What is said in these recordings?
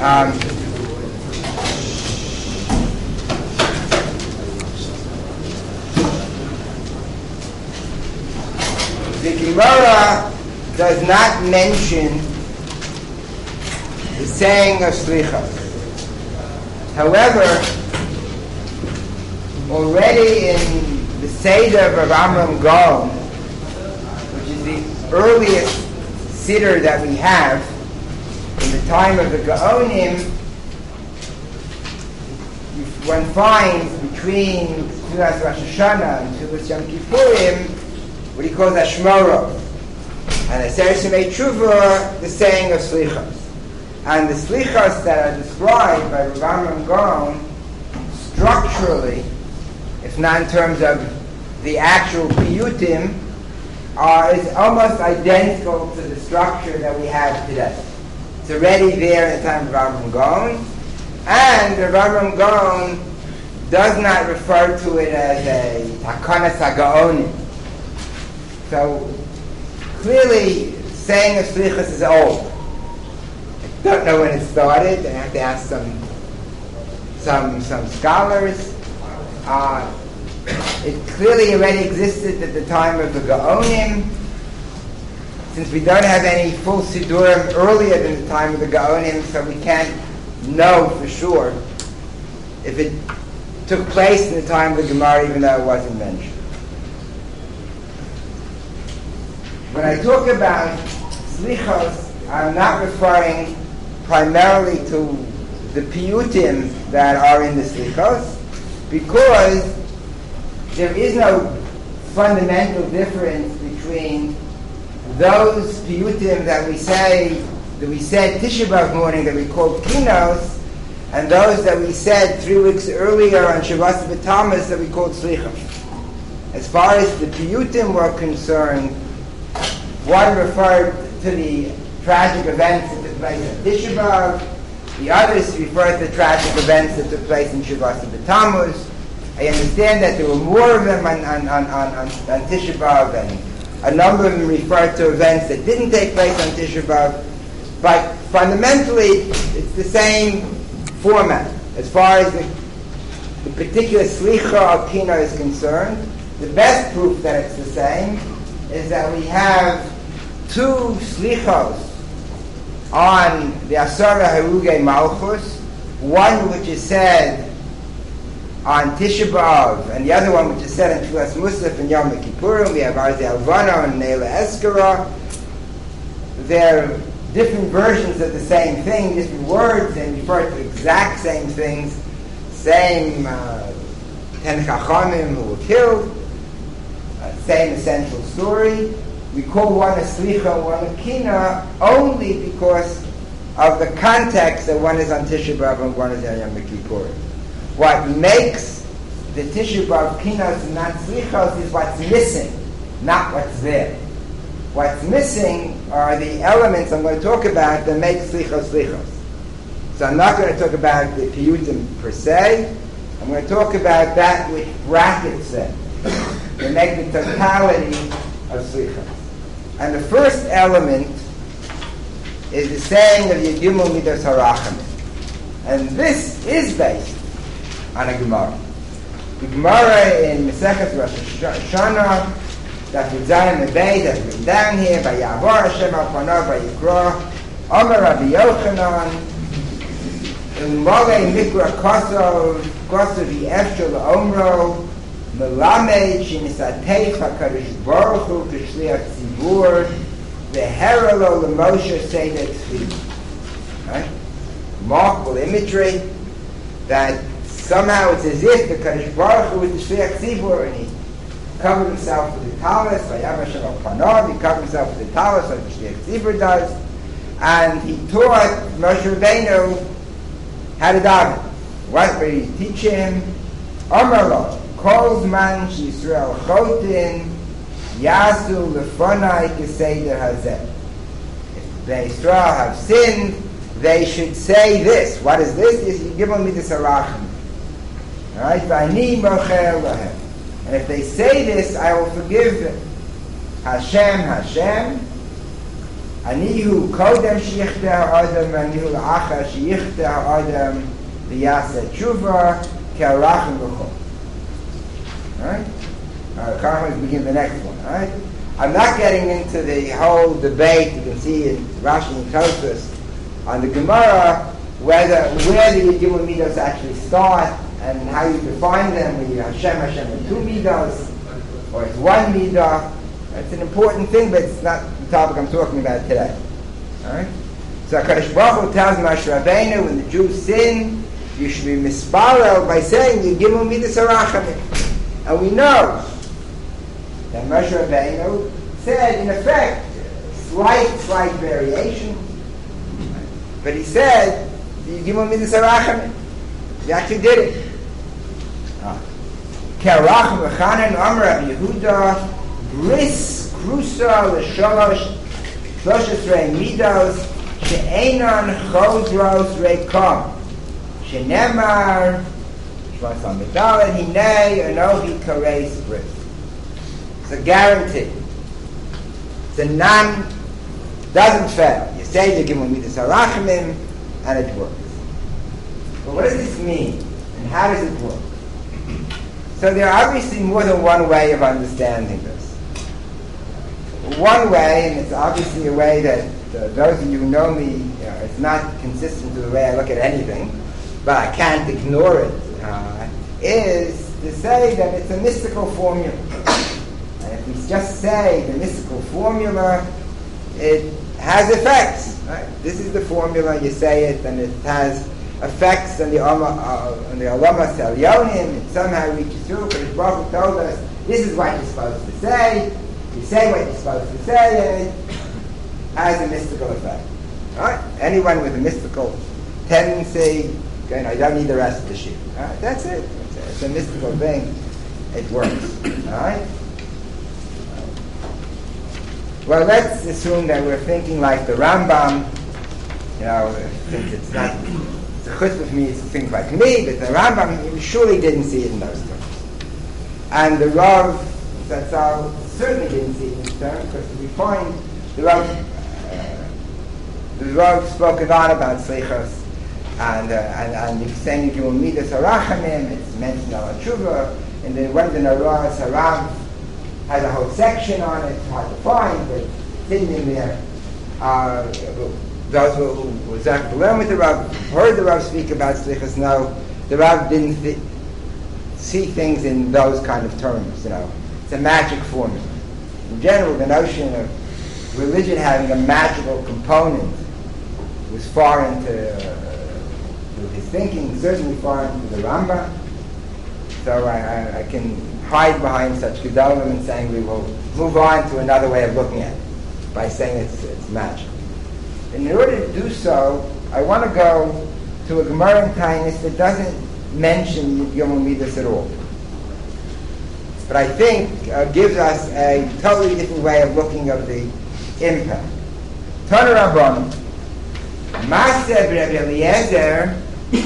The Gemara does not mention the saying of Slichos. However, already in the Seder of Amram Gaon, which is the earliest Siddur that we have, in the time of the Gaonim, one finds between Tfilas Rosh Hashanah and Tfilas Yom Kippurim what he calls Hashmoro, and Aseret Shemei Tshuva, the saying of Slichos. And the Slichos that are described by Rav Amram Gaon structurally, if not in terms of the actual piyutim, is almost identical to the structure that we have today. It's already there in the time of Rav Amram Gaon, and Rav Amram Gaon does not refer to it as a Takonas HaGaonim. So clearly, saying of Slichos is old. I don't know when it started. I have to ask some scholars. It clearly already existed at the time of the Gaonim. Since we don't have any full Sidurim earlier than the time of the Gaonim, so we can't know for sure if it took place in the time of the Gemara, even though it wasn't mentioned. When I talk about Slichos, I'm not referring primarily to the piyutim that are in the Slichos, because there is no fundamental difference between those piyutim that we said Tisha B'Av morning that we called Kinos, and those that we said 3 weeks earlier on Shabbos B'Tamas that we called Slichos. As far as the piyutim were concerned, one referred to the tragic events that took place in Tisha B'Av, the others referred to tragic events that took place in Shabbos B'Tammuz. I understand that there were more of them on Tisha B'Av, and a number of them referred to events that didn't take place on Tisha B'Av, but fundamentally it's the same format. As far as the particular Slicha of Kina is concerned, the best proof that it's the same is that we have 2 Slichos on the Asara Harugei Malchus, one which is said on Tisha B'Av, and the other one which is said on Tfilas Musaf and Yom Kippurim. We have Arzi Alvana and Neila Eskara. They're different versions of the same thing, different words, and refer to the exact same things, same 10 Chachamim who were killed, same essential story. We call one a Slicha, one a Kina, only because of the context that one is on Tisha B'Av and one is on Yom Kippur. What makes the Tisha B'Av Kinos and not Slichos is what's missing, not what's there. What's missing are the elements I'm going to talk about that make Slichos Slichos. So I'm not going to talk about the piyutim per se. I'm going to talk about that which brackets them, that make the totality of Slichos. And the first element is the saying of Yedimul Midas HaRachamim. And this is based on a Gemara. The Gemara in Masechet Rosh Hashanah, that we Zayin Mebei, that's written down here, by Ya'avor Hashem al Panav, by Yikra, Omer Rabbi Yochanan, in Molei Mikra Kosov V'Efshel Omro, Melamed Shinisateich HaKadosh Baruch Hu K'shliach Tzibur, V'herelo L'Moshe Seder Tzvi. Right? Remarkable imagery that somehow it's as if the Kadosh Baruch Hu was the Shliach Tzibur, and he covered himself with the talis, V'yam Hashem al Panav, he covered himself with the talis like the Shliach Tzibur does, and he taught Moshe Rabbeinu how to daven. What did he teach him? Amar lo, kol zman sheYisrael chotin, yasu lefonai keseder hazeh. If the Yisrael have sinned, they should say this. What is this? Is Yigimul Midas HaRachamim. All right, V'ani mocher lahem. And if they say this, I will forgive them. Hashem, Hashem, Anihu kodem sheyichteh ha'adam, anihu la'achar sheyichteh ha'adam v'yaseh tshuva ke'arachim v'chol. Alright? Let's begin the next one. Alright? I'm not getting into the whole debate. You can see in Rashi and Tosfos on the Gemara where the Yigimul Midos actually start and how you define them. Whether you Hashem and two Midos, or it's one Midah. It's an important thing, but it's not the topic I'm talking about today. Alright? So HaKadosh Baruch Hu tells Moshe Rabbeinu, when the Jews sin, you should be misparel by saying Yigimul Midas Harachamim. And we know that Moshe Rabbeinu said, in effect, slight variation, but he said, Yigimul Midas Harachamim. He actually did it. Ke'arachim v'chanan Amar Rabbi Yehuda Bris Krusa L'Sholosh Rei Midos She'enon Chodros Rekom She'nemar Shmos HaMedalet Hinei Anohi Kareis Bris. It's a guarantee. It's a doesn't fail. You say the Gimel Midas Harachamim and it works. But what does this mean? And how does it work? So there are obviously more than one way of understanding this. One way, and it's obviously a way that those of you who know me, it's not consistent with the way I look at anything, but I can't ignore it, is to say that it's a mystical formula. And if we just say the mystical formula, it has effects. Right? This is the formula, you say it, and it has effects on the Alamas Elyonim. It somehow reaches through, but the Baruch told us, this is what you're supposed to say. You say what you're supposed to say, and it has a mystical effect. Right? Anyone with a mystical tendency, I don't need the rest of the sheet. Right? That's it. It's a mystical thing. It works. All right? Well, let's assume that we're thinking like the Rambam. Since it's not, it's a chutzpah for me to think like me, but the Rambam surely didn't see it in those terms. And the Rav Zatzal certainly didn't see it in those terms, because we find the Rav spoke a lot about Slichos, and he's saying if you will meet us Harachamim, it's mentioned al Tshuva, and then one of the Naras Harav has a whole section on it. It's hard to find, but it's hidden in there. Those who were to learn with the Rav, heard the Rav speak about Slichos, know the Rav didn't see things in those kind of terms. It's a magic formula. In general, the notion of religion having a magical component was foreign to his thinking, certainly foreign to the Rambam. So I can hide behind such gedolim and saying we will move on to another way of looking at it by saying it's magic. And in order to do so, I want to go to a Gemara in Taanis that doesn't mention Yom Midas at all, but I think gives us a totally different way of looking at the impact. Tana Rabbanan, Maseh Rabbi Eliezer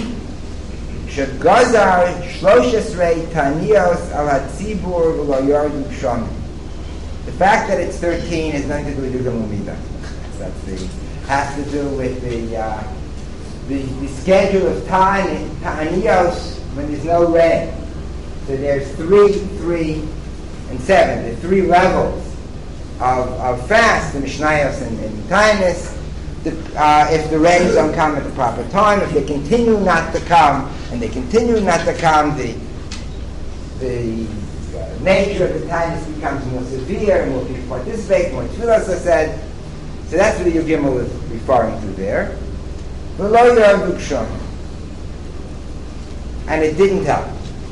shegazar 13 tanios al hatzibur v'lo yardu gshamim. The fact that it's 13 has nothing to do with Yom Midas. Has to do with the schedule of time in Ta'aniyos when there's no rain. So there's 3, 3, and 7. There are 3 levels of fast in Mishnayos and Taanis. If the rains don't come at the proper time, if they continue not to come, the nature of the Taanis becomes more severe, and more people participate, more tefillos are said. So that's what the Yigimel is referring to there. And it didn't help.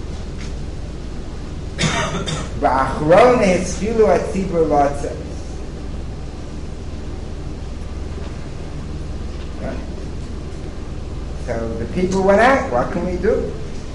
So the people went out. What can we do?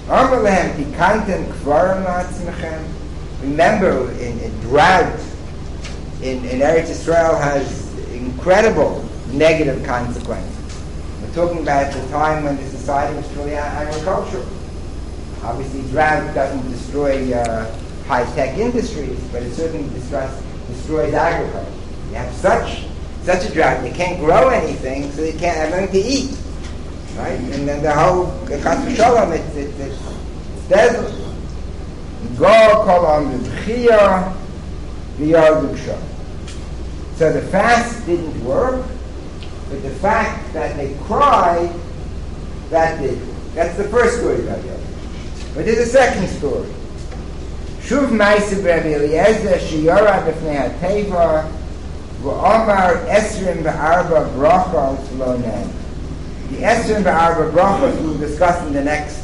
Remember, in drought in Eretz Yisrael has incredible negative consequences. We're talking about the time when the society was truly agricultural. Obviously, drought doesn't destroy high-tech industries, but it certainly destroys agriculture. You have such such a drought, you can't grow anything, so you can't have anything to eat. Right? And then the whole Chas v'Sholom, it's deadly. Go kol am b'chiyah v'yardu b'shah. So the fast didn't work, but the fact that they cried, that did. That's the first story about Yosef. But there's a second story. Shuv ma'aseh Rabbi Eliezer sheyora b'fnei hateva v'omar esrim v'arba brachos lo nen. The esrim v'arba brachos we will discuss in the next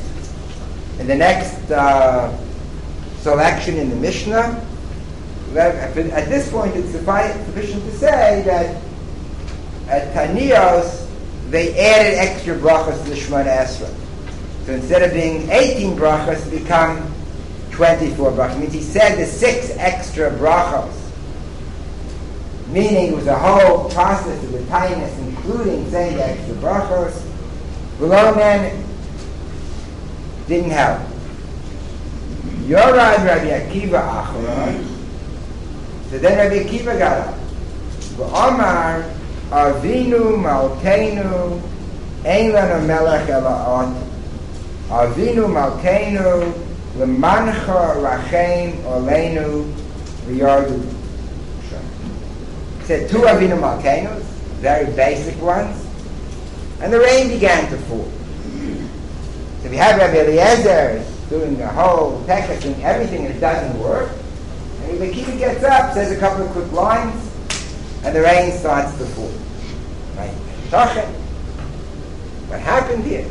selection in the Mishnah. At this point, it's sufficient to say that at Taniyos they added extra brachos to the Shemona Esrei. So instead of being 18 brachos, it become 24 brachos. It means he said the 6 extra brachos, meaning it was a whole process of the tightness, including saying the extra brachos. Below men didn't help. Yorad Rabbi Akiva Acharon. So then Rabbi Akiva got up. V'omar Avinu Malkeinu Ein Lanu Melech Ela Ot. Avinu Malkeinu L'mancha Rachem Oleinu V'yardu. He said 2 Avinu Malkeinus, very basic ones, and the rain began to fall. So if you have Rabbi Eliezer doing the whole text and everything, and it doesn't work, and Rabbi Akiva gets up, says a couple of quick lines, and the rain starts to fall. Right? What happened here?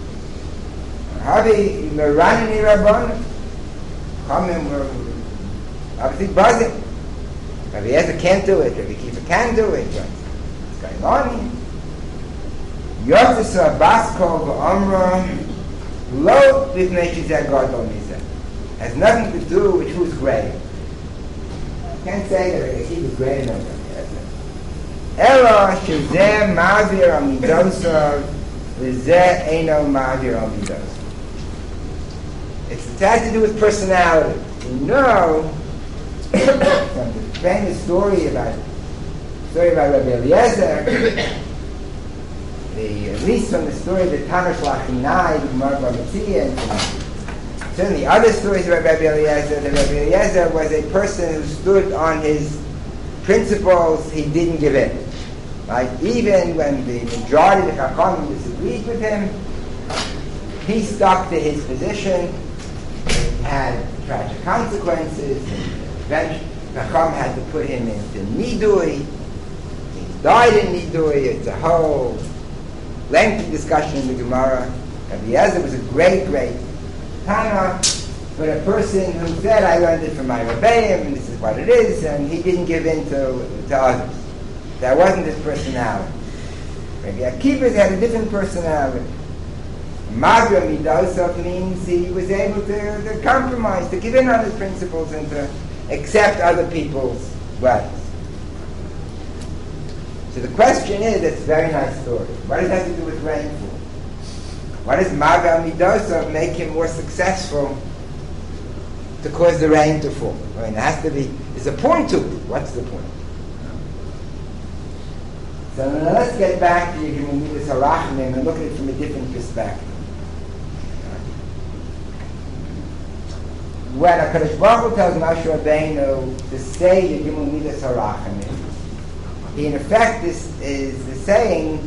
Havi Meranini Rabban, Chamim were obviously buzzing. Rabbi Eliezer can't do it. Rabbi Akiva can do it. What's going on here? Yotzis Baskol v'Amra Lo B'Pnei Shizeh Gadol Mizeh. Has nothing to do with who's greater. You can't say that Rabbi Akiva is greater than Rabbi Eliezer. Ela Shizeh Ma'avir Amidosav V'Zeh Eino Ma'avir Amidosav. It has to do with personality. You know, from the famous story about Rabbi Eliezer, at least from the story of the Tanash Lachinai, the Gemara Bamitzia, and certainly other stories about Rabbi Eliezer, that Rabbi Eliezer was a person who stood on his principles. He didn't give in. Right? Even when the majority of the Chachamim disagreed with him, he stuck to his position. It had tragic consequences. Eventually, Chacham had to put him into Nidui. He died in Nidui. It's a whole lengthy discussion in the Gemara. Rabbi Eliezer was a great, great Tana, but a person who said, I learned it from my Rebbeim, and this is what it is, and he didn't give in to others. That wasn't his personality. Rabbi Akiva had a different personality. Magra Midosov means he was able to compromise, to give in on his principles and to accept other people's ways. So the question is, it's a very nice story. What does that have to do with rainfall? What does Maga Midosov make him more successful to cause the rain to fall? I mean, there's a point to it. What's the point? So now let's get back to Yigimumidus Harachim and look at it from a different perspective. When HaKadosh Baruch Hu tells Moshe Rabbeinu to say Yigimumidus Harachim, he in effect is saying,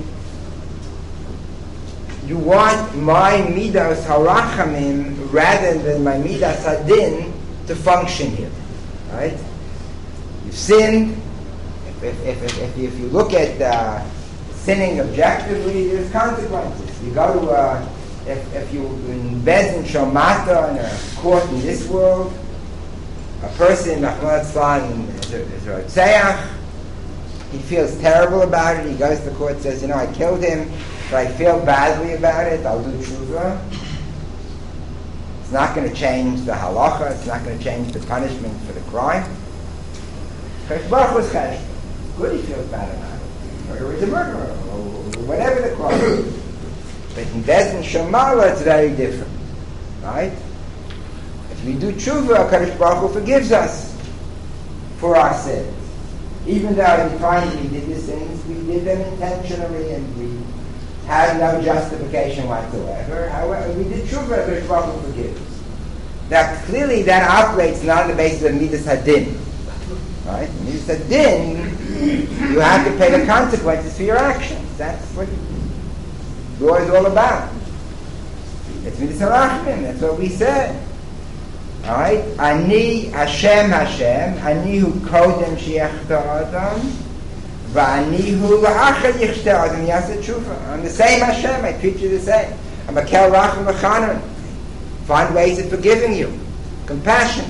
you want my midas harachamim rather than my midas hadin to function here, right? You've sinned. If you look at sinning objectively, there's consequences. You go to if you in Bezdin Shomata in a court in this world, a person Rahman Tzlan is a Rotzeach. He feels terrible about it. He goes to the court and says, I killed him, but I feel badly about it. I'll do tshuva. It's not going to change the halacha. It's not going to change the punishment for the crime. Because Baruch was cheshbon. Good, he feels bad about it. Murderer is a murderer, or whatever the crime is. But in Bezdin Shomala, it's very different. Right? If we do tshuva, HaKadosh Baruch Hu forgives us for our sins. Even though we find we did the sins, we did them intentionally and we had no justification whatsoever. However, we did tshuva, which Baruch forgives. Now, clearly that operates not on the basis of midas hadin. Right? Midas hadin, you have to pay the consequences for your actions. That's what law is all about. It's midas harachmim. That's what we said. All right? Ani Hashem Hashem, ani hu kodem she'echta adam, va'ani hu la'achar yichta adam yaseh tshuva. I'm the same Hashem. I treat you the same. I'm a kel rachim v'chanan. Find ways of forgiving you. Compassion.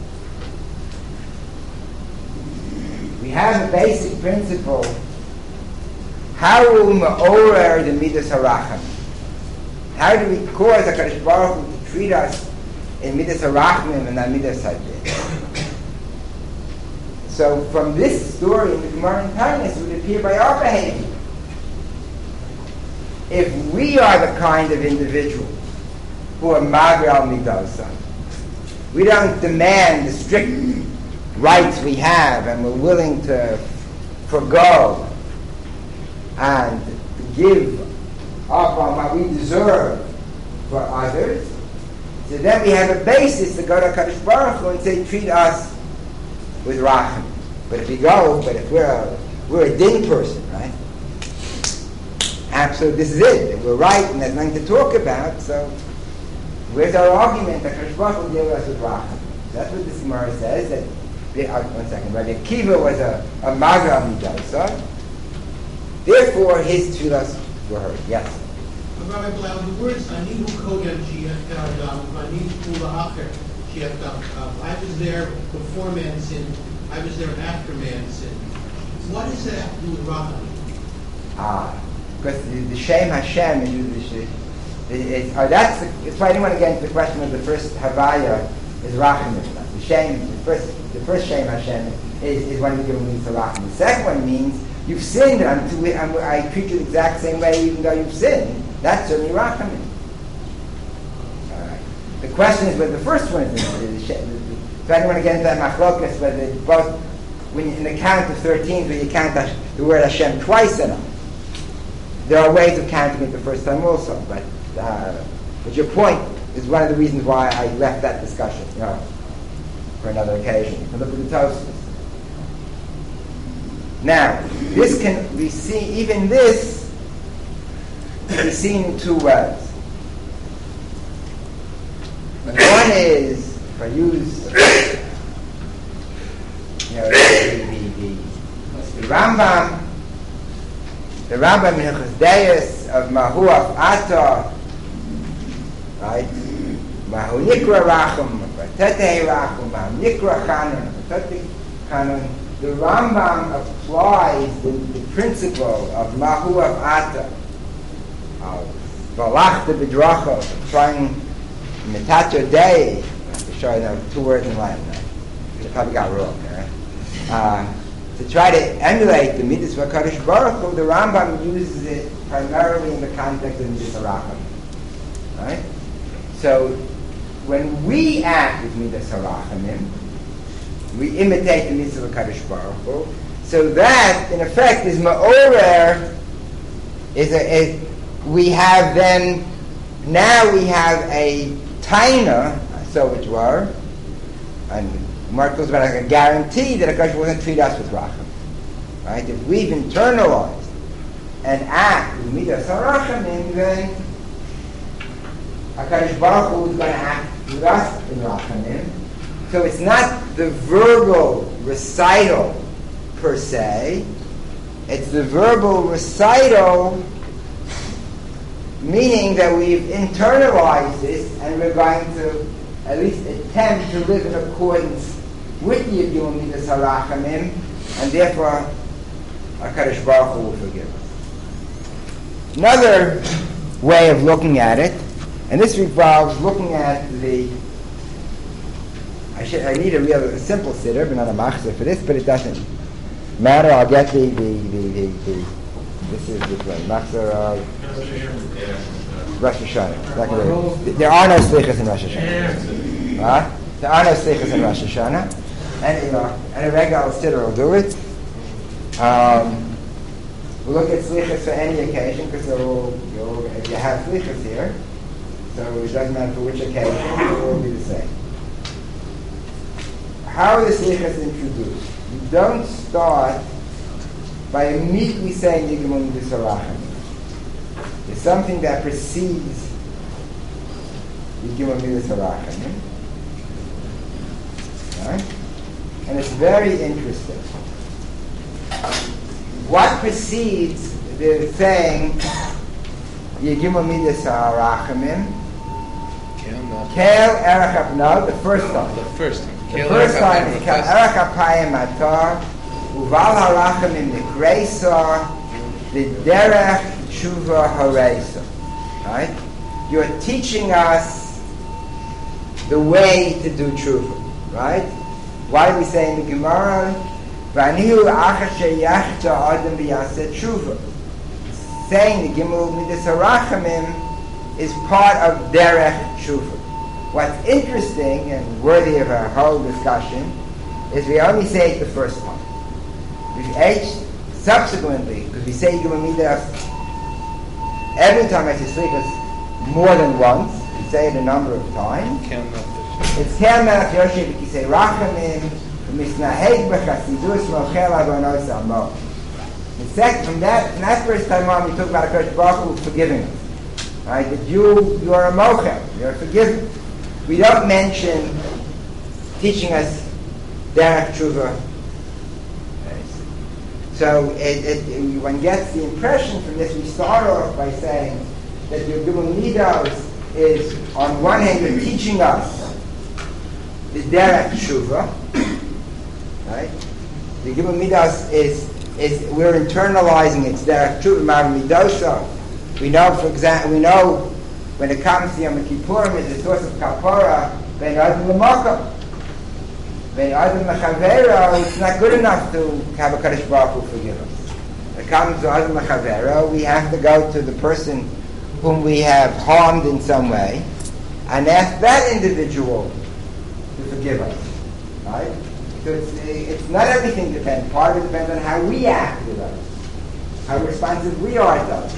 We have a basic principle. How will we ma'orer the midas harachim? How do we cause HaKadosh Baruch Hu to treat us in midas harachim and not midas hadin? So from this story in the Gemara in Taanis, it would appear by our behavior. If we are the kind of individual who are mager al midasa, we don't demand the strict rights we have and we're willing to forgo and give up on what we deserve for others, so then we have a basis to go to HaKadosh Baruch Hu and say, treat us with rachim. But if we're a din person, right? Absolutely, this is it. We're right and there's nothing to talk about, so where's our argument that HaKadosh Baruch Hu deal with us with rachim? That's what this Gemara says, that one second. Rabbi Akiva was a maga midasa. Therefore, his tefillas were heard. Yes. Rabbi Blau, the words "anihu kodem she'echtam, anihu la'acher she'echtam." I was there before man sinned. I was there after man sinned. What does that have to do with rachim? Because the Shem Hashem is that's why I didn't want to get into the question of the first Havaya is rachim. The Shem, the first Shem Hashem is one you give me for rachim. The second one means you've sinned, and I treat you the exact same way even though you've sinned. That's certainly rachim. All right. The question is whether the first one is so I don't want to get into that machlokas, whether both when in the count of 13, where you count the word Hashem twice enough. There are ways of counting it the first time also, but your point is one of the reasons why I left that discussion, for another occasion. You can look at the Tosfos. Now, this can be seen, even this can be seen in two ways. And one is, if I use the Rambam in Hilchos Deis of Mahuaf Ata, right? Mahu Nikra Rachum, Vatete Rachum, Mahu Nikra Chanon, Vatete Chanon. The Rambam applies the principle of Mahuaf Ata, of Balachta B'dracha, of trying Metato Dei, to show you two words in Latin, right? You probably got wrong, right? To try to emulate the midas of HaKadosh Baruch Hu, the Rambam uses it primarily in the context of midas harachim. Right? So, when we act with midas harachim, we imitate the midas of HaKadosh Baruch Hu. So that, in effect, is ma'orer. We have then. Now we have a taina, so it were, and Mark goes about like a guarantee that HaKadosh wasn't treat us with rachim. Right? If we've internalized an act with midas harachim, then HaKadosh Baruch Hu is going to act with us in rachim. So it's not the verbal recital per se, it's the verbal recital meaning that we've internalized this and we're going to at least attempt to live in accordance with the Yibum Midas Harachamim, and therefore HaKadosh Baruch Hu will forgive us. Another way of looking at it, and this involves looking at I need a real simple siddur, but not a machzor for this, but it doesn't matter. I'll get this is the machzor of Rosh Hashanah. There are no slichas in Rosh Hashanah. There are no slichas in Rosh Hashanah. And a regular siddur will do it. We'll look at slichas for any occasion because you have slichas here, so it doesn't matter for which occasion, it will be the same. How are the slichas introduced? You don't start by immediately saying Yigimon B'Sarachim. There's something that precedes Yigimon B'Sarachim. Right? And it's very interesting. What precedes the saying Yigimon B'Sarachim? Kel Erech Abno, the first time. The first time. The first time is Kel Erech Apayim Atar, Uval Harachamim Nikreisa, the Derech Tshuva Hareisa. Right? You're teaching us the way to do tshuva. Right? Why do we say in the Gemara, Vanihu Acha Sheyachta Adam V'Yaseh Tshuva? Saying the Gimel Midas Harachamim is part of Derech Tshuva. What's interesting and worthy of a whole discussion is we only say it the first time. Subsequently, because we say Gimel Midas every time I say slichas more than once, we say it a number of times. It's Kel Melech Yoshev B'Kisei Rachamim V'Misnaheg B'Chasidus Mochel Avonos Amo. From that first time on, we talk about HaKadosh Baruch Hu forgiving us. Right? That you are a mochel, you're forgiven. We don't mention teaching us derech tshuva. So one gets the impression from this. We start off by saying that the Gimel Midos is, on one hand, you're teaching us the derech tshuva, right? The Gimel Midos is we're internalizing its derech tshuva mar midoso. We know, for example, when it comes to Yom Kippurim, it's the source of kapara. Ben Adam l'Makom, Ben Adam l'Chavero. It's not good enough to have a Kadosh Baruch Hu forgive us. When it comes to Adam l'Chavero, we have to go to the person whom we have harmed in some way and ask that individual to forgive us. Right? So it's not everything depends. Part of it depends on how we act with others, how responsive we are to others.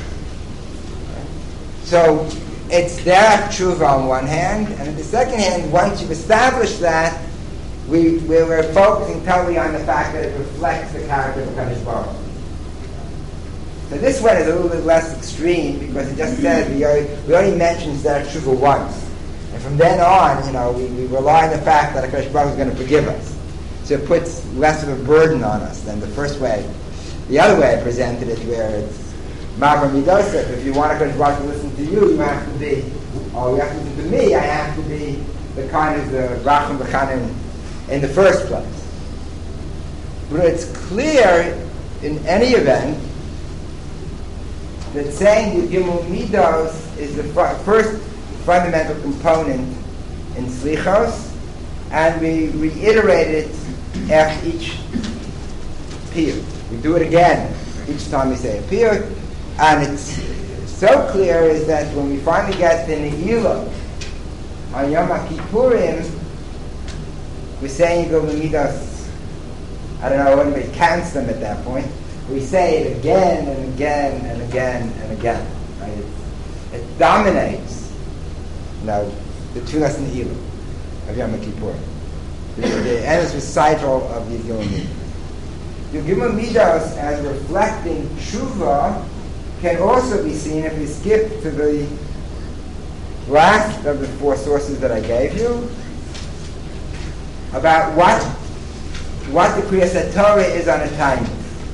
So it's derech tshuva on one hand, and on the second hand, once you've established that, we're focusing totally on the fact that it reflects the character of HaKadosh Baruch Hu. So this one is a little bit less extreme because it just says we only mention derech tshuva once, and from then on, we rely on the fact that HaKadosh Baruch Hu is going to forgive us. So it puts less of a burden on us than the first way. The other way I presented it, where it's Mavra Midosef. If you want HaKadosh Baruch Hu to listen to you have to be, or you have to listen to me, I have to be the kind of the Racham B'chanim in the first place. But it's clear, in any event, that saying the Gimel Midos is the first fundamental component in Slichos, and we reiterate it after each piyut. We do it again each time we say a piyut. And it's so clear is that when we finally get the Ne'ilah on Yom Kippurim, we're saying Gimel Midos, I don't know, anybody counts them at that point. We say it again and again and again and again. Right? It dominates, the Tunas Ne'ilah of Yom Kippurim. The endless recital of the Gimel Midos. The Gimel Midos as reflecting tshuva can also be seen if we skip to the last of the four sources that I gave you about what the Kriyas Torah is on a time.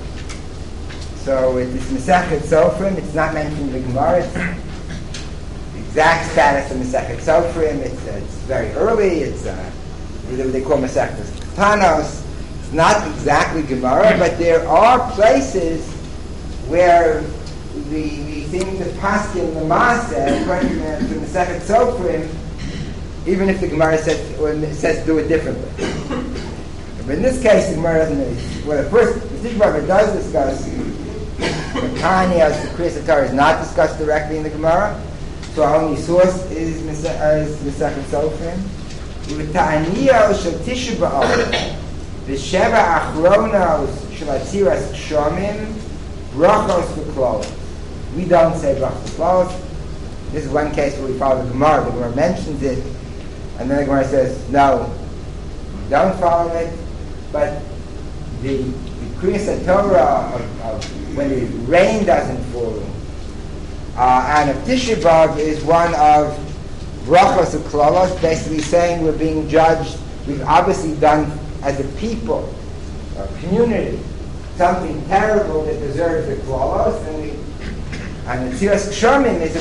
So it's Masechet Sofrim. It's not mentioned in the Gemara. It's the exact status of Masechet Sofrim. It's very early. It's what they call Masechet Tanos. It's not exactly Gemara, but there are places where we seem to paskin the Maaseh, according to Masechet Sofrim, even if the Gemara says to do it differently. But in this case, the Gemara doesn't really. Well, the Gemara does discuss the Tanya as the Kriyas Torah is not discussed directly in the Gemara, so our only source is Masechet Sofrim. With Ta'aniyah shel Tisha B'Av, the Sheva Achronos Shalatziras Kshomim, Brachos V'Klolos. We don't say Brachos V'Klolos. This is one case where we follow the Gemara. The Gemara mentions it, and then the Gemara says, no, don't follow it. But the Kriyas Torah of when the rain doesn't fall, and of Tisha B'Av is one of Brachos V'Klolos, basically saying we're being judged. We've obviously done as a people, a community, something terrible that deserves the Klolos, and the Tziras Kshomim is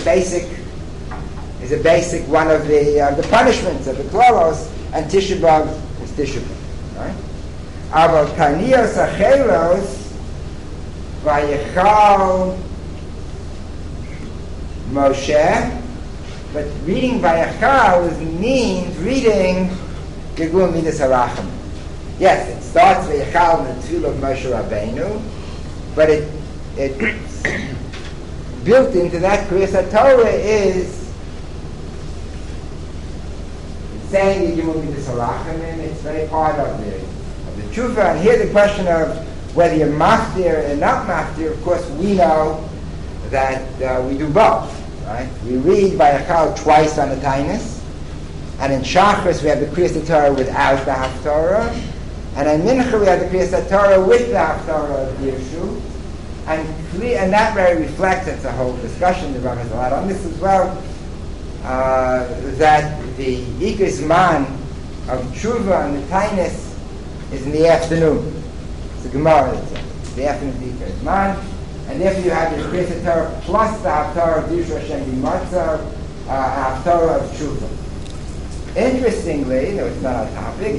a basic one of the punishments of the Klolos, and Tisha B'Av is Tisha B'Av, right? Aval Taniyos Acheros Vayechal Moshe, but reading Vayechal means reading Gilgul Midas Harachim. Yes, it starts Vayechal in the Tefillah of Moshe Rabbeinu, but it's built into that Kriyas Torah is saying Gilgul Midas Harachim, and it's very part of the Tshuva. And here the question of whether you're maftir or not maftir, of course we know that we do both, right? We read Vayechal twice on the Tainus, and in Shachris we have the Kriyas Torah without the Haftarah, and in Mincha we have the Kriyas Torah with the Haftarah of Dirshu, and that very reflects, it's a whole discussion, the Ram has a lot on this as well, that the Ikris Man of Tshuva and the Tainus is in the afternoon. It's the Gemara that says the afternoon of the Ikris Man, and therefore you have the Kriyas Torah plus the Haftarah of Dirshu Hashem B'Matzah, Haftarah of Tshuva. Interestingly, no, it's not our topic,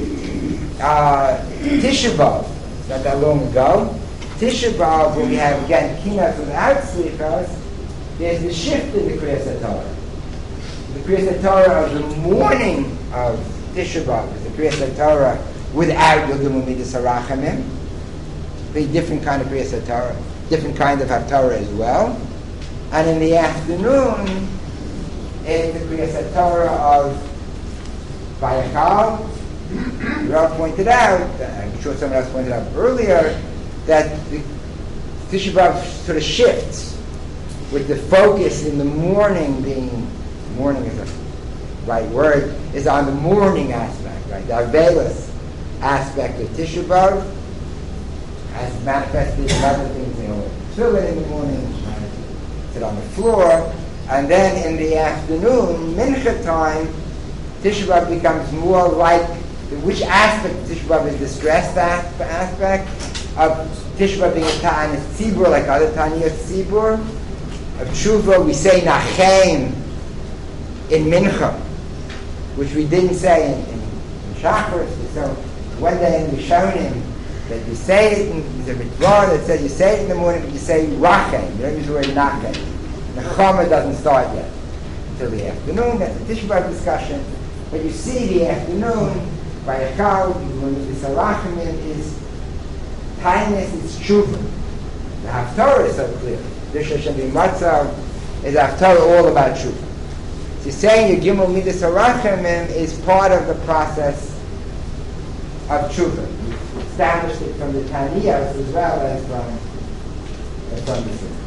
Tisha B'Av, not that long ago, Tisha B'Av, when we have again Kinat without Slichos, there's the shift in the Kriyas Torah. The Kriyas Torah of the morning of Tisha B'Av is the Kriyas Torah without Gilgul Midas Harachim, very different kind of Kriyas Torah, different kind of Haftarah as well. And in the afternoon, is the Kriyas Torah of Vayechal. Rav pointed out, I'm sure someone else pointed out earlier, that the Tisha B'Av sort of shifts with the focus in the morning being, morning is a right word, is on the morning aspect, right? The Avelis aspect of Tisha B'Av as manifested in other things, tefillin in the morning, sit on the floor, and then in the afternoon, Mincha time, Tisha B'Av becomes more like, which aspect of Tisha B'Av is the stressed aspect of Tisha B'Av being a Ta'anis Tzibur, like other Ta'aniyot Tzibur. Of Tshuva, we say Nachem in Mincha, which we didn't say in Shachris. So one day in Rishonim, that you say it, there's a mitzvah that says you say it in the morning, but you say Rachem. You don't use the word Nachem. The Chama doesn't start yet until the afternoon. That's a Tisha B'Av discussion. But you see the afternoon, Vayechal, when the Sarachim is Tainus, it's Tshuva. The Haftarah is so clear. Dirshu Hashem B'Matzah is Haftarah all about Tshuva. So you're saying your Gimel Midas Harachim is part of the process of Tshuva. You established it from the Taniyos as well as from the Sukkah.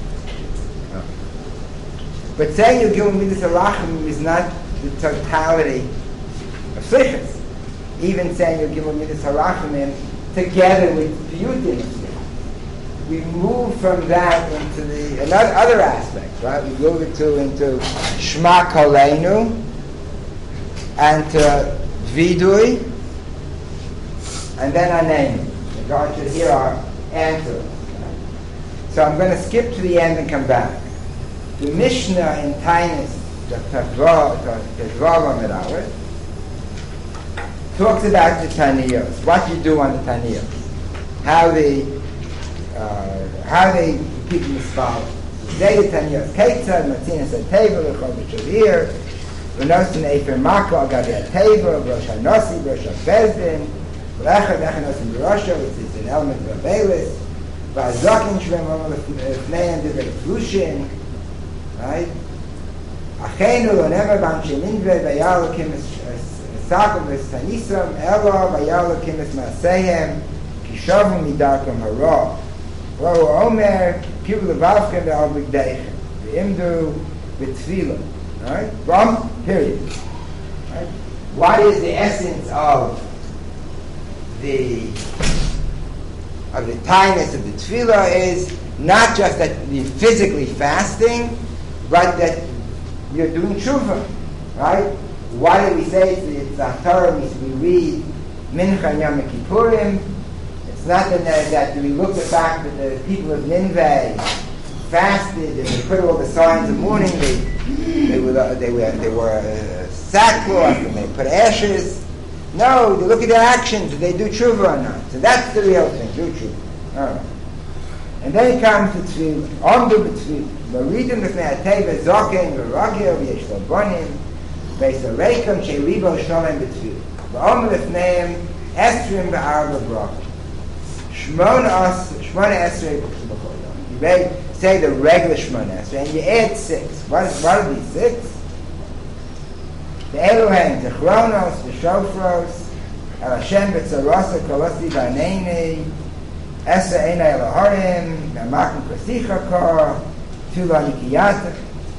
But saying your Gimel Midas Harachim is not the totality of Slichos. Even saying your Gimel Midas Harachim together with Piyutim of Slichos. We move from that into the other aspects, right? We move into Shema Koleinu and to Vidui and then Anenu. God should hear our answer. So I'm going to skip to the end and come back. The Mishnah in Tainus talks about the Taniyos, what you do on the Taniyos, how they keep them spelled. Say the Taniyos, Ketzad, Matzina said Teva, Lechol B'Shavir, V'nosin Efer Mako, Agavi HaTeva, Rosh HaNosi, Rosh HaBezdin, V'lechad Echanosim B'Rosha, which is an element of Avelis, V'azokin Shvem Lefneim Divrei Flushin, right? Achenu lo never bam sheminve v'yal kim esakom v'stanisam elo v'yal kim es maasehem ki Yishavu midarkum hara. Lo omer kivu levavchem ve'al b'gdeichem ve'imdu b'tefillah. Right? From period. Right? What is the essence of the tightness of the tefillah is not just that you're physically fasting, but that you're doing tshuva, right? Why do we say it's Torah? We read Mincha and Yom Kippurim. It's not that we look at the fact that the people of Nineveh fasted and they put all the signs of mourning. They were sackcloth and they put ashes. No, they look at their actions. Did they do tshuva or not? So that's the real thing. Do tshuva. All right. And then it comes to tefillah. Omdu b'tefillah. Maridim b'fnei ateva zoken v'ragil v'yesh lo bonim v'yesh lo reikom she'ribo sholem b'tefillah. V'om l'fneim esrim v'arba brachot. Shmona esrei b'chol yom. You say the regular shmona esrei and you add 6. What are these 6? The Elohim, the Chronos, the Shofros, El Hashem b'tzarosa kolosi v'aneni, Esa Eina Eloharim, V'amakim Kosicha Kor, Tula Nikiyata.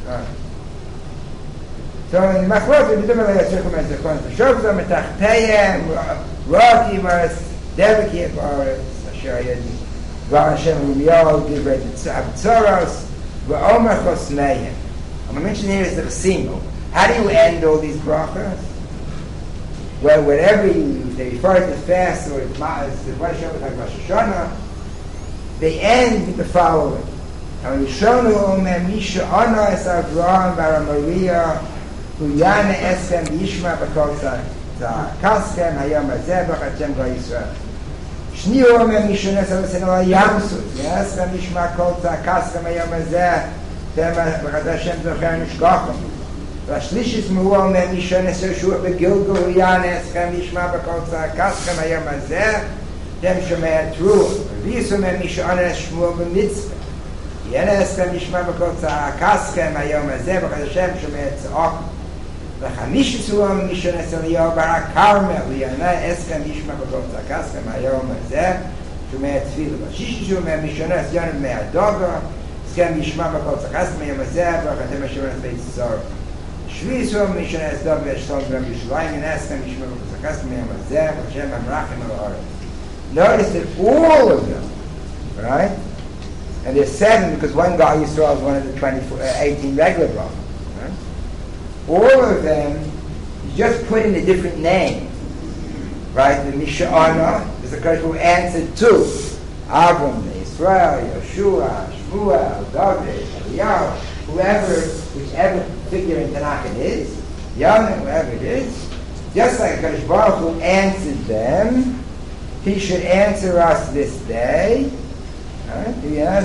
So in the Machlot, we do Melech Yisrael as the Chronos, the Shofros, Metachteim, Roki Maris, Deviki Maris, Asher Yedi, V'al Hashem Rumiyol, Givret Tzaros, V'omer Chosmeyim. I'm going to mention here is the Chesimu. How do you end all these brachas? Well, whenever they refer to fast or it's like Rosh Hashanah, they end with the following. Harishonu omer Misha Ana es Avraham bar Maria Huyana esem Yishma b'kol Kaschem hayom hazeh b'chatem go Yisrael. Shni omer Misha nesel v'senol Yamsut esem Yishma kol Kaschem hayom hazeh b'chatem Hashem zocher nishkachim. והשליש ישמעו אומר מישון עשר שוח בגילגול ויאנס חם ישמע בכל צעקסכם היום הזה אתם שומע תרוע רביעס אומר מישון עשר שמוע במצווה ינס חם ישמע בכל צעקסכם היום הזה וכד השם שומע צעוק וחמיש ישמעו אומר מישון עשר ליאו ברק כרמל וינס חם ישמע בכל צעקסכם היום הזה שומע תפילה ושיש ישמעו אומר מישון עשר יונם מהדוגו חם ישמע בכל צעקסכם היום הזה וכדם השם עשר ביצור Shvisum Mishan Es Dov Yeshton Bram Yishlayim and Eskem Yishma B'Kazakastim Yom Hazeh Hashem Amrachim Al-Aretz. Notice that all of them, right? And there's 7 because one guy Yisrael is one of the 18 regular brachos, right? All of them, you just put in a different name, right? The Misha'ana is a person who answered to Avram, Israel, Yeshua, Shmuel, David, Eliyahu, whichever figure in Tanakh it is, young and whoever it is, just like Kadosh Baruch Hu answered them, He should answer us this day. Right?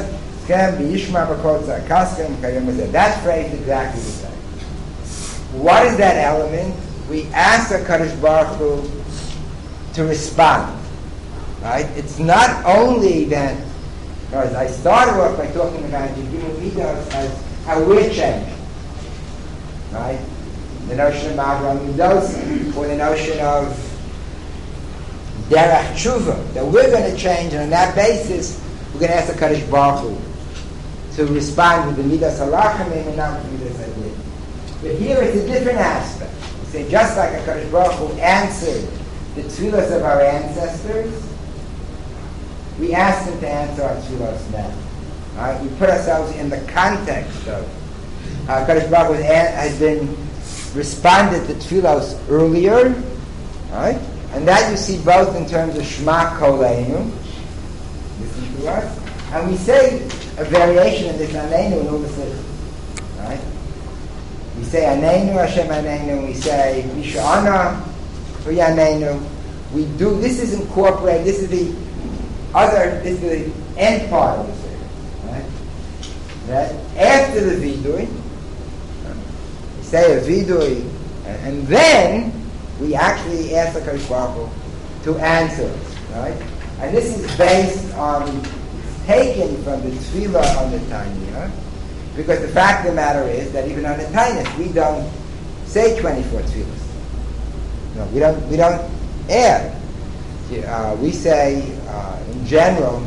That phrase is exactly the same. What is that element? We ask the Kadosh Baruch Hu to respond. Right? It's not only that, because I started off by talking about Yigimul Midos as how we're changing, right? The notion of Avraham Midos, or the notion of Derech Tshuva, that we're going to change, and on that basis, we're going to ask the Kadosh Baruch Hu to respond with the Midas Halachamim and not with the Midas Adin. But here it's a different aspect. We say, just like a Kadosh Baruch Hu answered the tefillas of our ancestors, we ask them to answer our tefillas now. Right? We put ourselves in the context of Kadosh Baruch Hu has been responded to tefillos earlier, right? And that you see both in terms of Shema Koleinu, listen to us, and we say a variation of this Aneinu in all the cities, right? We say Aneinu Hashem Aneinu, we say Misha'ana Aneinu. We do, this is incorporated, this is the end part of the cities, right? That after the Vidui, we say a Vidui, and then we actually ask the Kadosh Baruch Hu to answer us, right? And this is based on, taken from the Tefillah on the Tanya, because the fact of the matter is that even on the Tanya, we don't say 24 Tefillahs. No, we don't add. We say in general,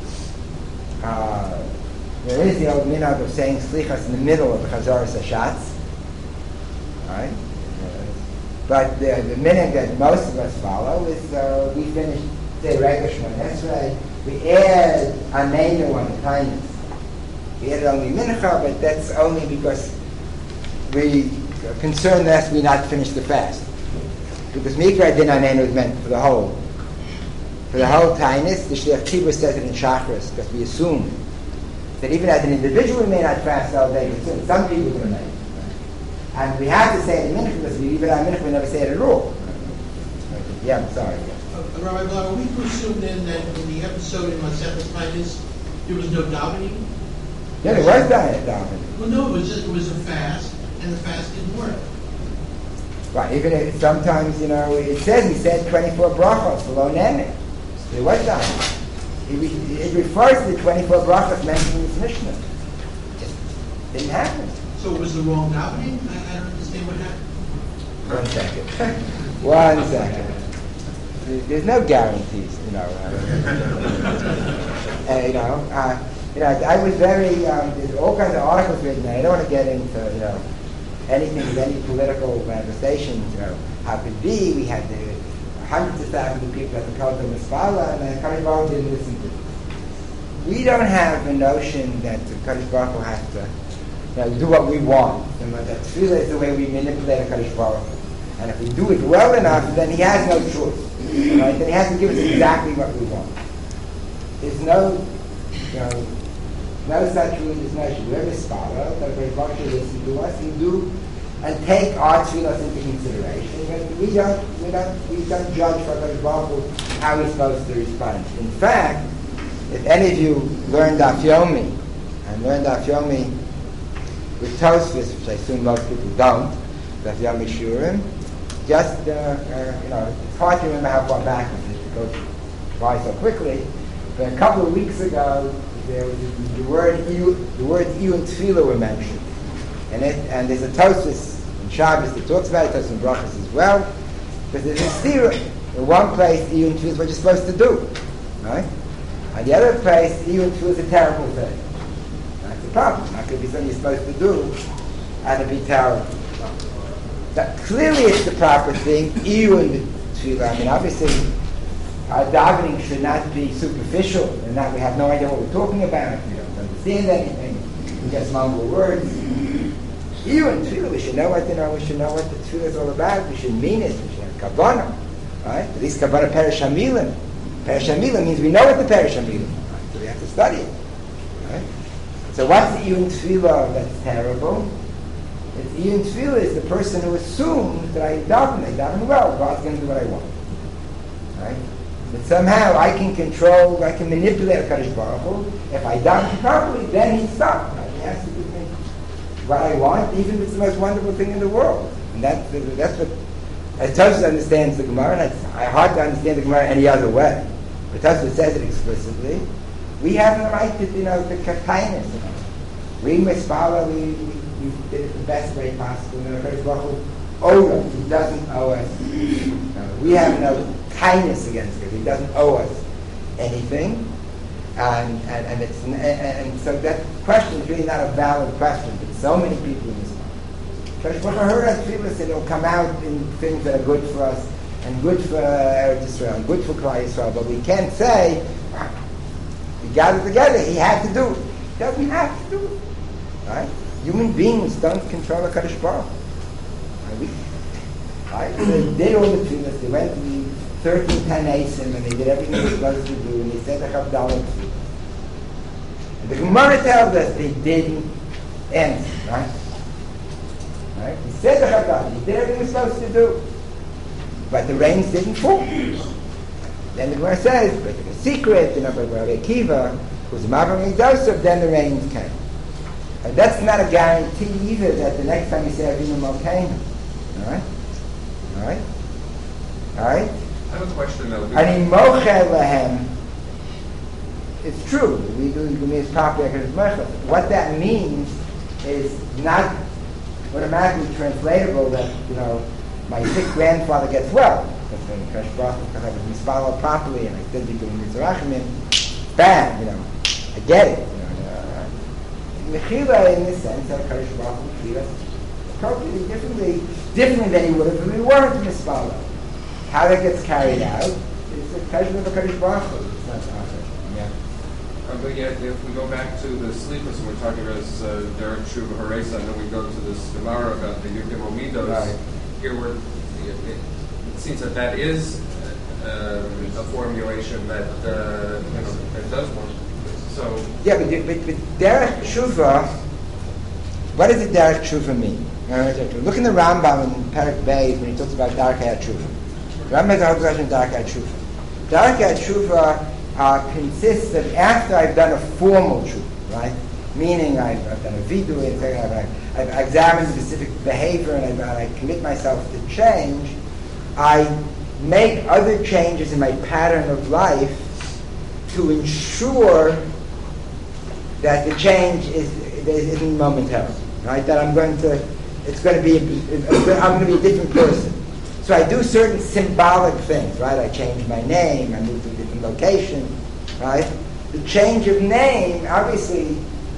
there is the old minhag of saying slichas in the middle of the Chazaras Hashatz, right? But the minhag that most of us follow is we finish, say, Regel Shemona Esrei, we add Anenu on the kindness. We added only mincha, but that's only because we are concerned that we not finish the fast. Because Mikra Din Anenu is meant for the whole kindness. The Shliach Tzibur says it in Shachris, because we assume that even as an individual we may not fast all day, but some people are going to make it. And we have to say it in mincha, because we leave it on mincha, we never say it at all. Yeah, I'm sorry. Rabbi Blau, are we to assume then that in the episode in Maseches Tainus, there was no davening? Yeah, there was davening. Well, no, it was a fast, and the fast didn't work. Right, even if sometimes, it says, he said 24 brachos, below Nemek. There was davening. It refers to the 24 brachos mentioned in this Mishnah. It just didn't happen. So it was the wrong davening? I don't understand what happened. 1 second. 1 second. There's no guarantees, I was very, there's all kinds of articles written, and I don't want to get into, anything with any political manifestations, how could be, we had the hundreds of thousands of people at the Kol Mispala, and the Kadosh Baruch Hu didn't listen to it. We don't have a notion that the Kadosh Baruch Hu has to, do what we want, and that tefillah is the way we manipulate the Kadosh Baruch Hu. And if we do it well enough, then he has no choice. Right? Then he has to give us exactly what we want. There's no such religious notion. We're Mispala, that the Baruch Hu listen to us and do and take our tefillah into consideration. But we don't judge for the Baruch Hu how he's supposed to respond. In fact, if any of you learned Daf Yomi with Tosfos, which I assume most people don't, Daf Yomi Shurim, just, it's hard to remember how far back it goes by so quickly. But a couple of weeks ago, there was the words Iyu and Tefillah were mentioned. And there's a Tosfos in Shabbos that talks about it, Tosfos in Brachos as well. But there's a theory. In one place, Iyu and Tefillah is what you're supposed to do. Right? And the other place, Iyu and Tefillah is a terrible thing. That's the problem. Not going to be something you're supposed to do, and it'd be terrible. That clearly it's the proper thing, Iyu and Tefillah. I mean, obviously, our davening should not be superficial, and that we have no idea what we're talking about. We don't understand anything. We just mumble words. Iyu and Tefillah, we should know what we should know what the Tefillah is all about. We should mean it. We should have kavanah, right? At least kavanah Perish Hamilim. Perish Hamilim means we know what the Perish Hamilim are, right? So we have to study it, right? So what's the Iyu and Tefillah that's terrible? Iyu and Tefillah is the person who assumes that I daven well, God's going to do what I want. Right? But somehow I can manipulate Kadosh Baruch Hu. If I daven properly, then He stops. Right? He has to give me what I want, even if it's the most wonderful thing in the world. And that's what, as Tosfos understands the Gemara, and it's hard to understand the Gemara any other way. But Tosfos says it explicitly. We have the right to, the kindness. We Mispala, we did it the best way possible. And the Kadosh Baruch Hu owed us. He doesn't owe us. We have no kindness against Him. He doesn't owe us anything. And so that question is really not a valid question. But so many people in this world. Kadosh Baruch Hu heard us people said it'll come out in things that are good for us and good for Eretz Yisrael and good for Klal Yisrael. But we can't say we got it together. He had to do it. He doesn't have to do it. Right? Human beings don't control the Kadosh Baruch Hu. Right? They did all the tefillahs. They went to the 13 Tanaisim and they did everything they were supposed to do, and they said the Chavdalah tefillah. And the Gemara tells us they didn't answer. Right? Right? He said the Chavdalah. He did everything he was supposed to do, but the rains didn't fall. Then the Gemara says, but in a secret, Rabbi Akiva was Mavram Yosef, then the rains came. And that's not a guarantee either that the next time you say Avinu Malkeinu. Alright? Alright? Alright? I have a question though. And Mochel Lahem, it's true. We do Gemilas properly. What that means is not automatically translatable that, my sick grandfather gets well. because I was misfollowed properly and I didn't do mitzvah bad, I get it. Mechila, in this sense, HaKadosh Baruch Hu treat us appropriately, differently than he would have if we weren't misfollowed. How that gets carried out is the pleasure of HaKadosh Baruch Hu. It's not our yeah. But yet, if we go back to the sleepers, and we're talking about Derek Shuva Haresa, and then we go to this Gemara about the Yukim Omidos, right. Here it seems that is a formulation that that does work. So yeah, but Derek Shuva, what does the Derek Shuva mean? Look in the Rambam in Perek Beis when he talks about Darkei HaTshuva. The Rambam has a whole discussion of Darkei HaTshuva. Darkei HaTshuva consists of after I've done a formal tshuva, right? Meaning I've done a vidui, I've examined specific behavior and I commit myself to change. I make other changes in my pattern of life to ensure that the change isn't momentary, right? That I'm going to be a different person. So I do certain symbolic things, right? I change my name, I move to a different location, right? The change of name, obviously,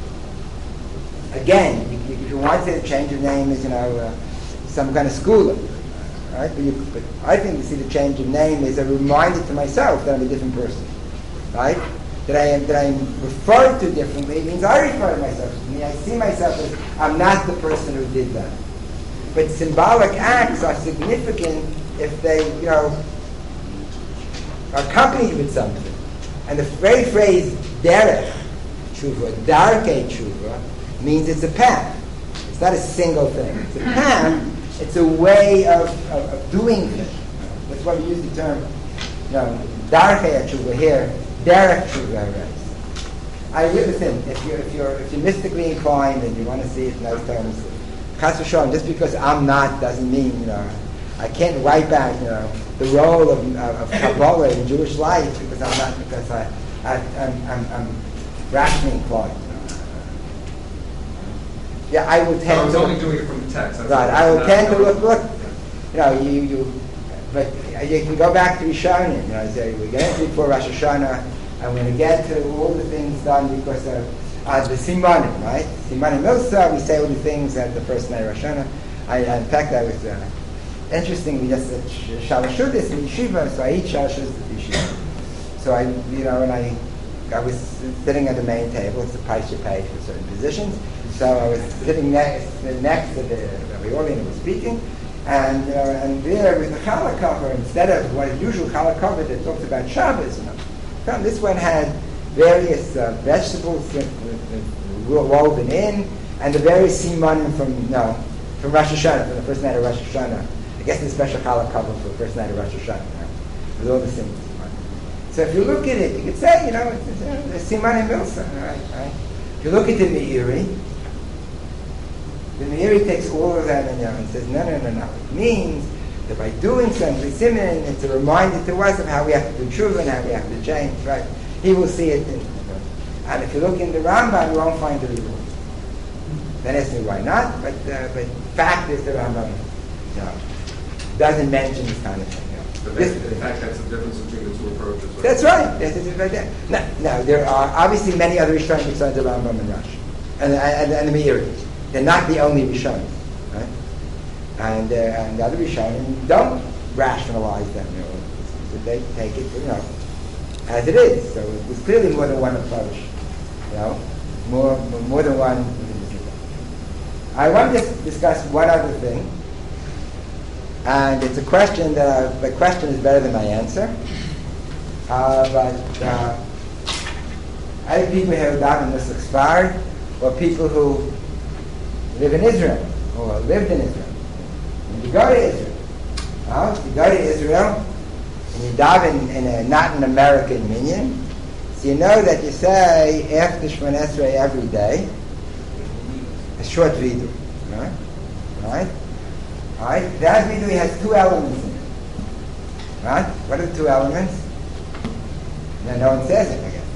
again, if you want to change of name is, some kind of schooling, right? But I think to see the change of name is a reminder to myself that I'm a different person, right? That I am referred to differently means I refer to myself differently. I see myself as I'm not the person who did that. But symbolic acts are significant if they, are accompanied with something. And the very phrase derech tshuva, darkei tshuva, means it's a path. It's not a single thing. It's a path. It's a way of doing things. That's why we use the term, darkei tshuva here. Derek Tshuva. I agree with him. If you're mystically inclined and you want to see it in those terms, Chas v'sholom, just because I'm not doesn't mean I can't wipe out the role of Kabbalah in Jewish life because I'm not because I'm rationally inclined. Yeah, I will tend to. I was only doing it from the text. Right, I will tend to look. But you can go back to Rishonim. Say we're going to before Rosh Hashanah. I'm going to get to all the things done because of the Simanim, right? Simanim Milsa, we say all the things at the first night of Rosh Hashanah. In fact, I was interesting. We just Shalashudis in Yeshiva, so I eat Shalashudis at Yeshiva. So I was sitting at the main table. It's the price you pay for certain positions. So I was sitting next to the Rabbi Orlin who was speaking. And there with the challah cover, instead of what is usual challah cover that talks about Shabbos, this one had various vegetables woven in, and the various simanim from Rosh Hashanah, from the first night of Rosh Hashanah. I guess the special challah cover for the first night of Rosh Hashanah, with all the symbols. So if you look at it, you could say, it's simanim milsa, right? If you look at the Meiri, the Meiri takes all of that and says, no. It means that by doing something siman, it's a reminder to us of how we have to do tshuva and how we have to change, right? He will see it. And if you look in the Rambam, you won't find the reward. Then ask me why not, but fact is the Rambam doesn't mention this kind of thing. But in fact, that's the difference between the two approaches. Right? That's right. Now, there are obviously many other Rishonim besides the Rambam and Rashi, and the Meiri. They're not the only Rishonim, right? And the other Rishonim don't rationalize them. So they take it, as it is. So it was clearly more than one approach. More than one. I want to discuss one other thing, and it's a question that the question is better than my answer. But either people who have died in this expired, or people who live in Israel, or lived in Israel. When you go to Israel, and you dive in not an American minyan, so you know that you say after Shemon Esrei every day a short vidu, right? That vidu has two elements in it, right? What are the two elements? No one says it, I guess.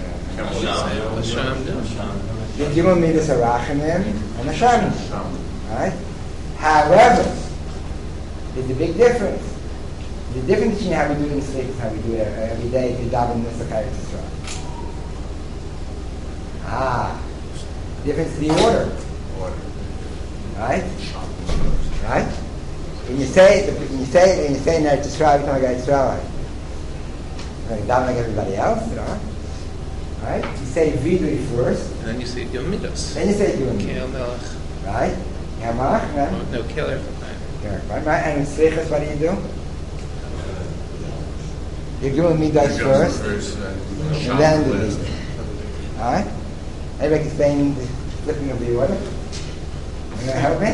The Gimel Midas Harachimim and Hashem, right? However, there's a big difference. The difference between how we do it in sleep and how we do it every day is daven Nusach Eretz Yisrael. Difference in the order. Right? Right? When you say in Eretz Yisrael, you come like Eretz Yisrael. Like daven like everybody else, you know? Right? You say Vidui first. And then you say Yom Midos. Then you say Yom Keil Midos. Melech. Right? Keil Melech, right? No, Keil Erech. Right? And in Slichas, what do? You're doing Midas first, and then the Midas. Alright? Everybody explain the flipping of the order? You gonna help me?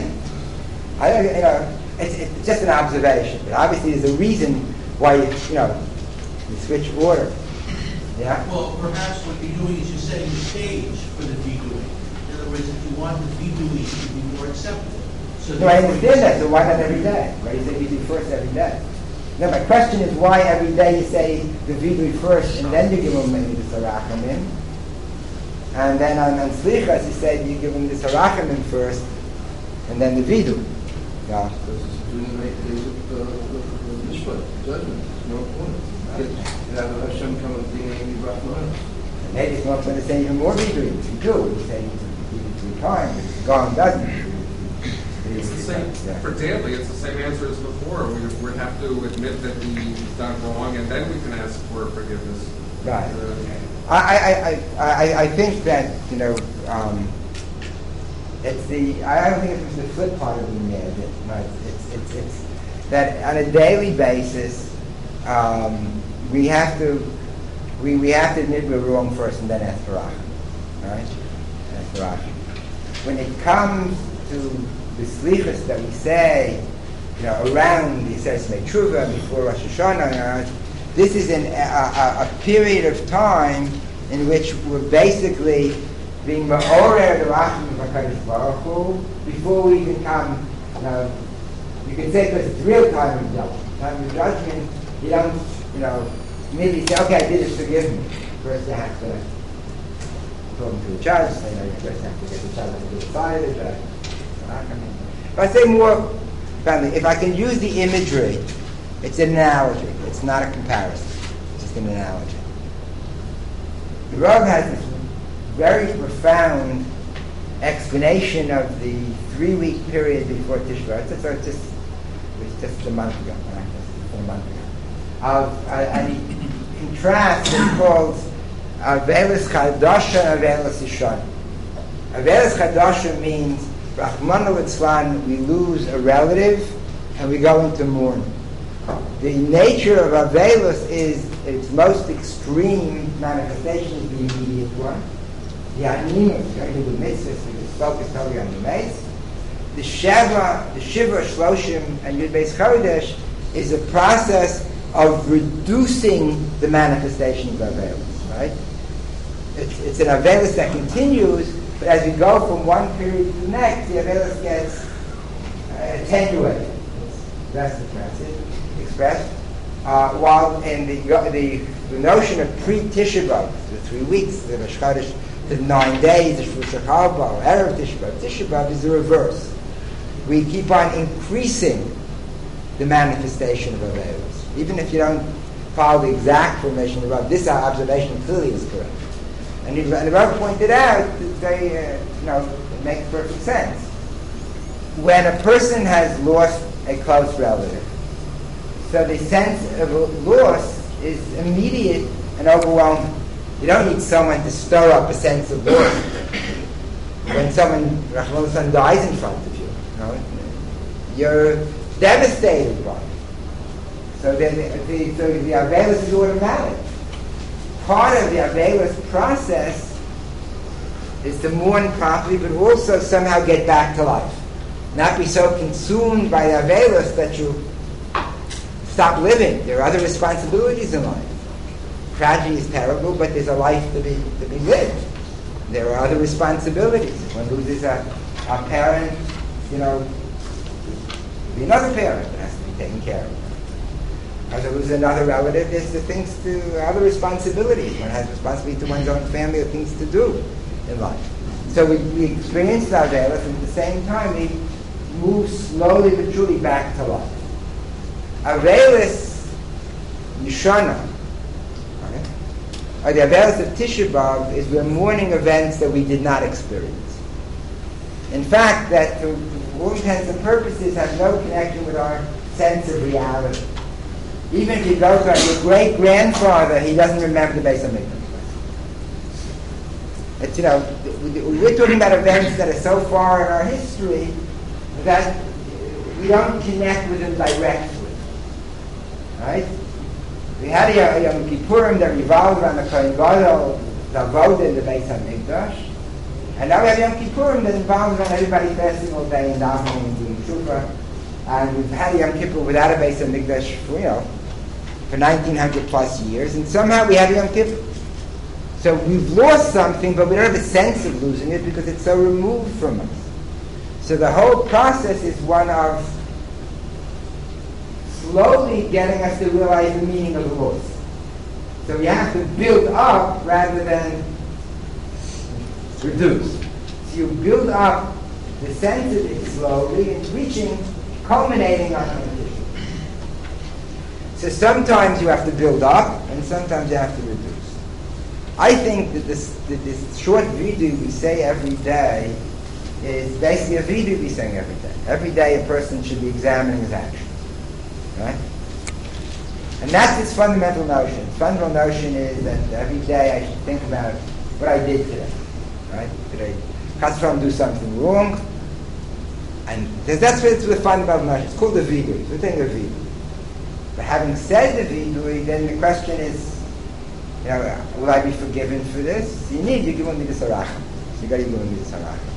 It's just an observation, but obviously there's a reason why you switch order. Yeah? Well, perhaps what you're doing is you're setting the stage for the vidui. In other words, if you want the vidui to be more acceptable. So No, I understand that, so why not every day? Why do you say Vidui first every day? Now my question is why every day you say the Vidui first and then you give him maybe the Sarachamim? And then on Slichas you say you give him the Sarachamim first and then the Vidu. Yeah. Because it's doing the Mishpat, judgment. It's more important. You have Hashem come and being angry about Rahman. Maybe it's not going to say even more Vidu. You do. You say you give it 3 times. It's gone, doesn't it? It's the same, for daily, it's the same answer as before. We have to admit that we've done wrong, and then we can ask for forgiveness. Right. I think that, it's I don't think it's the flip part of the Miyad. It's that on a daily basis, we have to admit we're wrong first and then ask for Racham. Right? Ask for Racham. When it comes to the slichas that we say, around the Aseret Tshuva before Rosh Hashanah, this is a period of time in which we're basically being ma'orer the Racham of HaKadosh Baruch Hu before we even come. You can say because it's real time of judgment. Time of judgment, you don't, immediately say, okay, I did it, forgive me. First you have to talk to the judge, say, you first have to get the judge to decide it. If I say more, if I can use the imagery, it's an analogy. It's not a comparison. It's just an analogy. The Rav has this very profound explanation of the 3-week period before Tisha B'Av. It's just a month ago. Right? Just a month ago. And he contrasts and calls Avelis Chadasha and Avelis Yishon. Avelis Chadasha means Rahman al-Itzlan, we lose a relative and we go into mourning. The nature of Avelis is its most extreme manifestation is the immediate one. The Animus, the mitzvahs, which is focused totally on the mace. The Shiva, Shloshim, and Yud Beis Chodesh is a process of reducing the manifestation of Avelis, right? It's an Avelis that continues, but as we go from one period to the next, the Avelis gets attenuated. That's expressed. While in the notion of pre-Tisha B'Av, the 3 weeks, the Rosh Chodesh, the 9 days, the Shvush HaChalba, Erev Tisha B'Av is the reverse. We keep on increasing the manifestation of Avelis. Even if you don't follow the exact formation of the Rav, this observation clearly is correct. And the Rav pointed out that it makes perfect sense. When a person has lost a close relative, so the sense of loss is immediate and overwhelming. You don't need someone to stir up a sense of loss. When someone, Rahman dies in front of you, you're devastated by it. So the Avelis is automatic. Part of the Avelis process is to mourn properly, but also somehow get back to life. Not be so consumed by the Avelis that you stop living. There are other responsibilities in life. Tragedy is terrible, but there's a life to be lived. There are other responsibilities. If one loses a parent, there'll be another parent that has to be taken care of. As I lose another relative, there's other responsibilities. One has responsibility to one's own family, or things to do in life. So we experience the Avelis, and at the same time we move slowly but truly back to life. Avelis Yishana. Right? Or the Averos of Tisha B'Av is we're mourning events that we did not experience. In fact, that to all intents and purposes have no connection with our sense of reality. Even if you go to your great-grandfather, he doesn't remember the Beis HaMikdash. It's, we're talking about events that are so far in our history that we don't connect with them directly. Right? We had a Yom Kippurim that revolved around the Kohen Gadol, the Avodah in the Beis HaMikdash. And now we have Yom Kippurim that involves around everybody fasting all day and davening and doing tshuva. And we've had a Yom Kippur without a Beis HaMikdash for 1900 plus years. And somehow we have Yom Kippur. So we've lost something, but we don't have a sense of losing it because it's so removed from us. So the whole process is one of slowly getting us to realize the meaning of the loss. So you have to build up rather than reduce. So you build up the sense of it slowly and reaching, culminating on competition. So sometimes you have to build up and sometimes you have to reduce. I think that this short vidu we say every day is basically a vidu we say every day. Every day a person should be examining his actions. Right? And that's its fundamental notion. Its fundamental notion is that every day I should think about what I did today. Right? Did I do something wrong? And that's what it's the fundamental notion. It's called the vidui. We're taking a vidui. But having said the vidui, then the question is, will I be forgiven for this? You give me the sarachim. You got to give me the sarachim.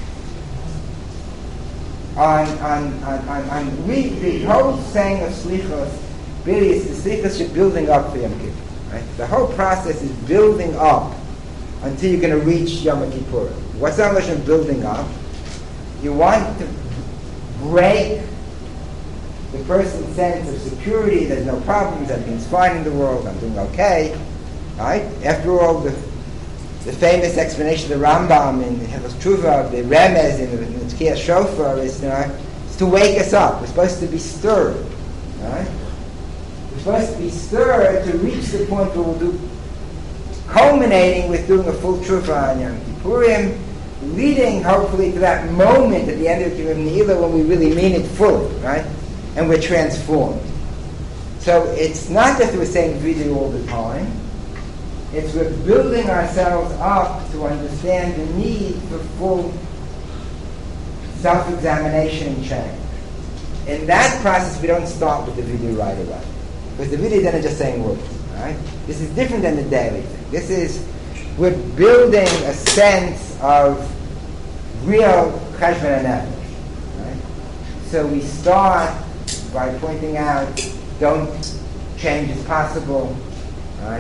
The whole saying of slichos really is the slichos you're building up for Yom Kippur. Right? The whole process is building up until you're going to reach Yom Kippur. What's that notion of building up? You want to break the person's sense of security. There's no problems. Everything's fine in the world. I'm doing okay. Right? After all, the famous explanation of the Rambam in Hilchos Tshuva, the Remez in the Tkiyah Shofar is to wake us up. We're supposed to be stirred. Right? We're supposed to be stirred to reach the point where we'll do, culminating with doing a full Tshuva on Yom Kippurim, leading hopefully to that moment at the end of the Kippur Ne'ilah when we really mean it fully, right? And we're transformed. So it's not that we're saying vidui all the time. It's we're building ourselves up to understand the need for full self-examination and change. In that process, we don't start with the vidui right away. Because the vidui then is just saying words. Right? This is different than the daily thing. This is, we're building a sense of real cheshbon nefesh. Right? So we start by pointing out, don't change is possible. Right?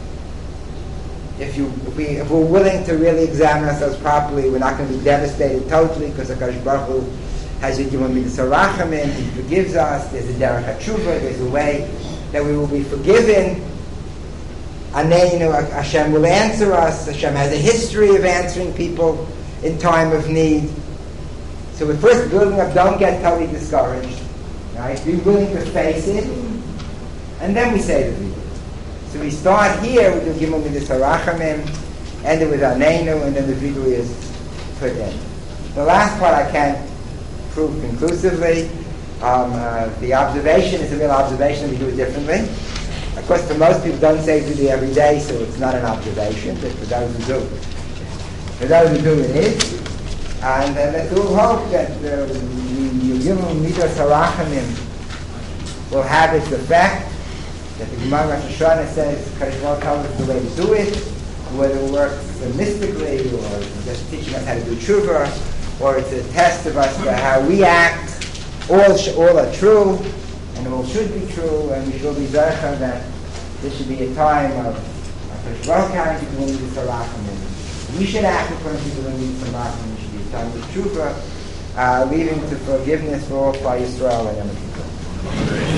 If we're willing to really examine ourselves properly, we're not going to be devastated totally because HaKadosh Baruch Hu has given me the sarachim, He forgives us. There's a derech hatshuva. There's a way that we will be forgiven. And then, Hashem will answer us. Hashem has a history of answering people in time of need. So we're first building up. Don't get totally discouraged. Right? Be willing to face it, and then we say the vidui. So we start here with the Gimel Midas HaRachamim, end it with Aneinu, and then the vidui is put in. The last part I can't prove conclusively. The observation is a real observation. We do it differently. Of course, for most people, don't say vidui every day, so it's not an observation. But for those who do, it is. And let's all hope that the Gimel Midas HaRachamim will have its effect. That the Gemara Rosh Hashanah says, Kadosh Baruch Hu tells us the way to do it, whether it works mystically or just teaching us how to do tshuva, or it's a test of us for how we act. All are true, and all should be true, and we should be zeichem that this should be a time of Kadosh Baruch Hu having people in the Sarachim. We should act according to people in the Sarachim. It should be a time of tshuva, leading to forgiveness for all by Yisrael and Yom Kippur.